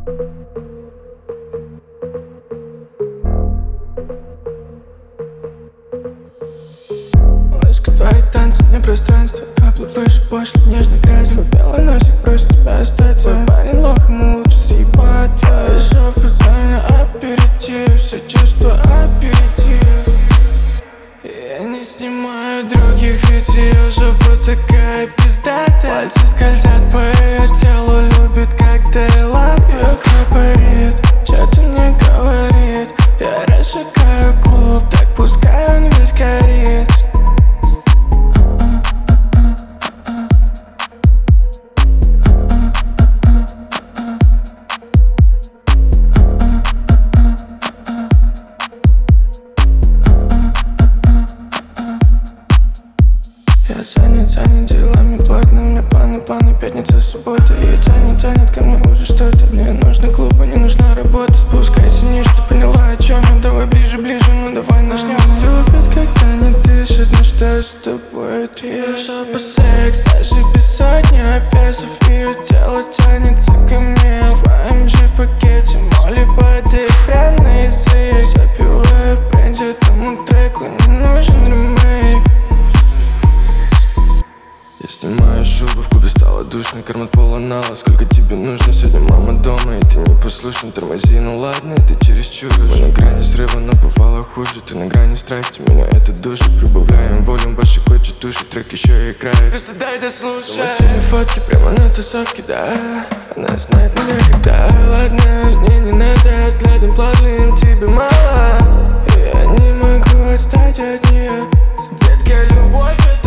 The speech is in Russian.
Малышка, твои танцы, не пространство. Капли выше, больше, нежно грязь. Твой белый носик просит тебя остаться. Твой парень лох, ему лучше съебаться. И шепот на аперитив, все чувства аперитив. Я не снимаю других, ведь ее жопа такая пиздатая. Пальцы скользят по ее телу, любит, как ты love you. Ее капарит, что-то мне говорит. Я расшикаю клуб, так пускай он весь горит. Я занят делами плотно. У меня планы, пятница, суббота. И тянет ко мне уже что-то. Мне нужны клубы, не нужна работа. Спускайся ниже, ты поняла, о чем я. Давай ближе, ну давай начнем. Любит, когда не дышит, ну что ж с тобой ответ? Шопа секс, даже без сотни весов. Ее тело тянется ко мне в AMG пакете. Молли падает прямо на язык. Запиваю бренди, этому треку не нужен ремейк. Я снимаю шубу, в клубе стало душно, карман полон нала. Сколько тебе нужно? Сегодня мама дома, и ты не послушен, тормози, ну ладно, ты чересчур. Мы на грани срыва, но бывало хуже. Ты на грани страсти, меня это душит. Прибавляем волюм, больше хочет тушить, трек еще играет. Просто дай дослушать. Золотые фотки прямо на тусовке, да. Она знает меня когда. Ладно, мне не надо, взглядом плавным тебе мало. Я не могу отстать от нее. Детка, любовь это